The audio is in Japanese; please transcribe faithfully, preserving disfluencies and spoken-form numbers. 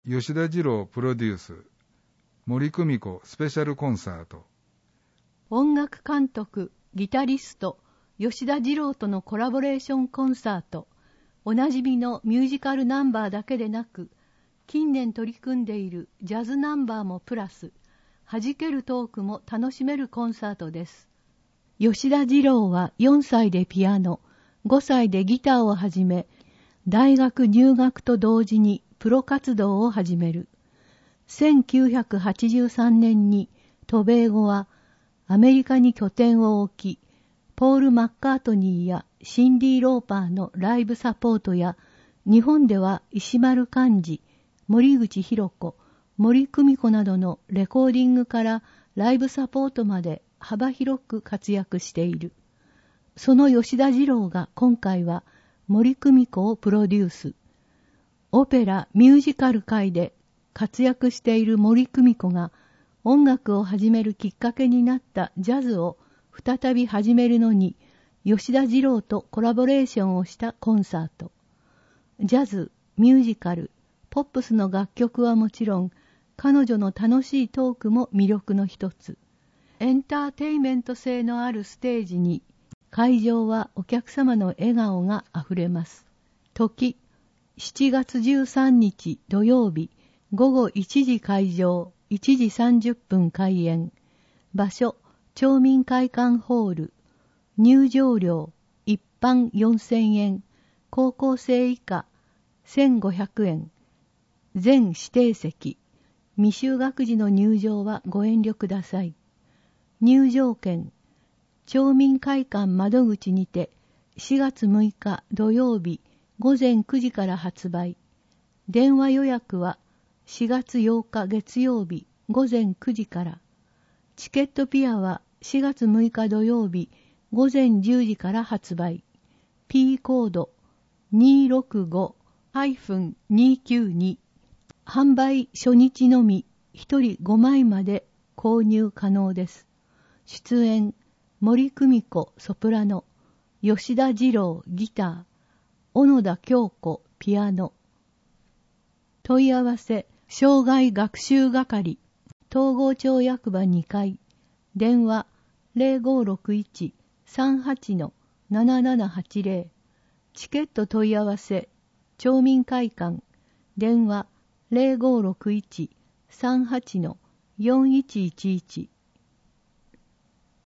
吉田二郎プロデュース森久美子スペシャルコンサート。 音楽監督、ギタリスト、吉田二郎とのコラボレーションコンサート。おなじみのミュージカルナンバーだけでなく、近年取り組んでいるジャズナンバーもプラス、弾けるトークも楽しめるコンサートです。吉田二郎はよんさいでピアノ、ごさいでギターを始め、大学入学と同時にプロ活動を始める。せんきゅうひゃくはちじゅうさんねんに渡米後はアメリカに拠点を置き、ポール・マッカートニーやシンディ・ローパーのライブサポートや、日本では石丸幹二、森口博子、森久美子などのレコーディングからライブサポートまで幅広く活躍している。その吉田二郎が今回は森久美子をプロデュース。オペラ・ミュージカル界で活躍している森久美子が音楽を始めるきっかけになったジャズを再び始めるのに、吉田二郎とコラボレーションをしたコンサート。ジャズ、ミュージカル、ポップスの楽曲はもちろん、彼女の楽しいトークも魅力の一つ。エンターテイメント性のあるステージに、会場はお客様の笑顔があふれます。時、しちがつじゅうさんにち土曜日、ごごいちじ開場、いちじさんじゅっぷん開演。場所、町民会館ホール。入場料、一般よんせんえん、高校生以下せんごひゃくえん。全指定席。未就学時の入場はご遠慮ください。入場券、町民会館窓口にてしがつむいか土曜日ごぜんくじから発売。電話予約はしがつようか月曜日ごぜんくじから。チケットピアはしがつむいか土曜日ごぜんじゅうじから発売。P コード にーろくご にーきゅうに。販売初日のみひとりごまいまで購入可能です。出演、森久美子ソプラノ、吉田二郎ギター、小野田京子ピアノ。問い合わせ、障害学習係、東郷町役場にかい、電話 ゼロごろくいち さんはち ななななはちゼロ。チケット問い合わせ、町民会館、電話 ゼロごろくいち さんはち よんいちいちいち。